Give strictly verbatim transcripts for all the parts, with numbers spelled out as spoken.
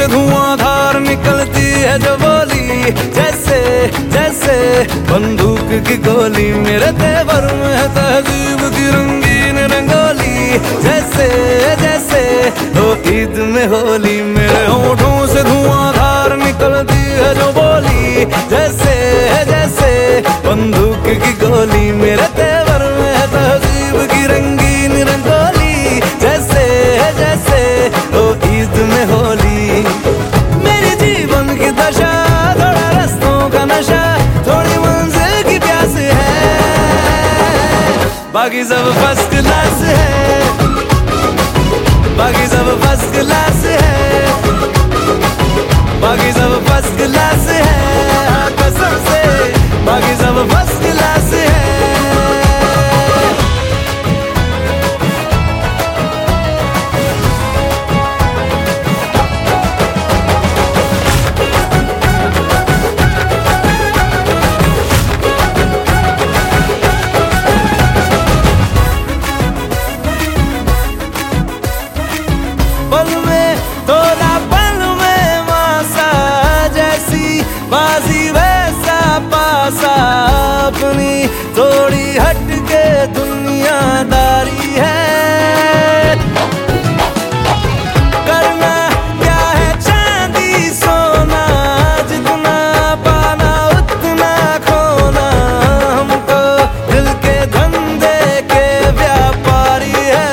से धुआंधार निकलती है जो बोली, जैसे जैसे बंदूक की गोली। मेरे तेवर में है तहजीब की रंगीन रंगोली, जैसे जैसे हो ईद में होली। मेरे होठों से धुआंधार निकलती है जो बोली, जैसे जैसे बंदूक की गोली। मेरे तेवर में है तहजीब की रंगीन रंगोली, जैसे जैसे हो ईद में होली। मेरी जीवन की दशा थोड़ा रस्तों का नशा, थोड़ी मंजिल की प्यास है, बाकी सब फर्स्ट क्लास है, बाकी सब फर्स्ट क्लास है, बाकी सब फर्स्ट क्लास है, हाँ कसम से बाकी सब फर्स्ट क्लास है। पल में थोड़ा पल में मासा, जैसी बाजी वैसा पासा, अपनी थोड़ी हटके दुनियादारी है। करना क्या है चांदी सोना, जितना पाना उतना खोना, हम तो दिल के धंधे के व्यापारी है।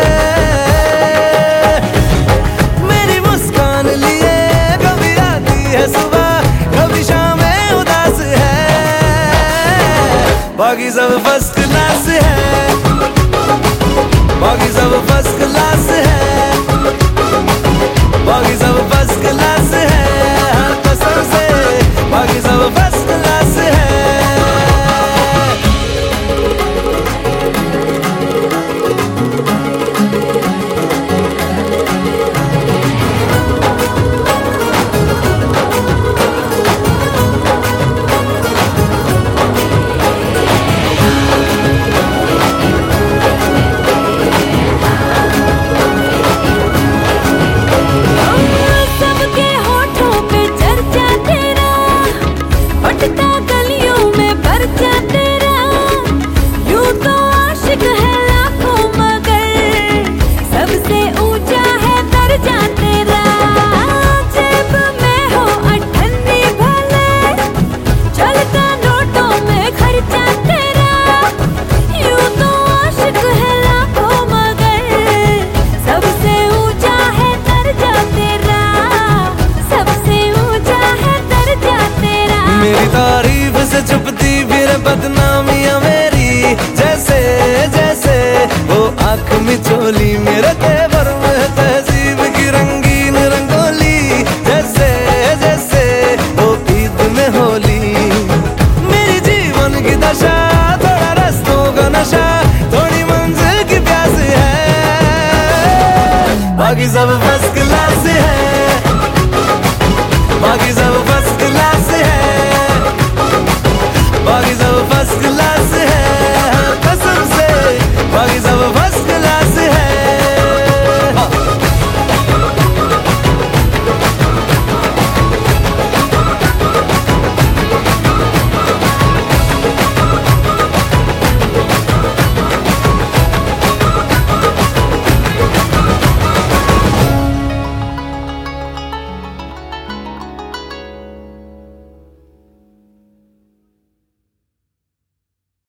सुबह कभी शाम में उदास है, बाकी सब फर्स्ट क्लास है।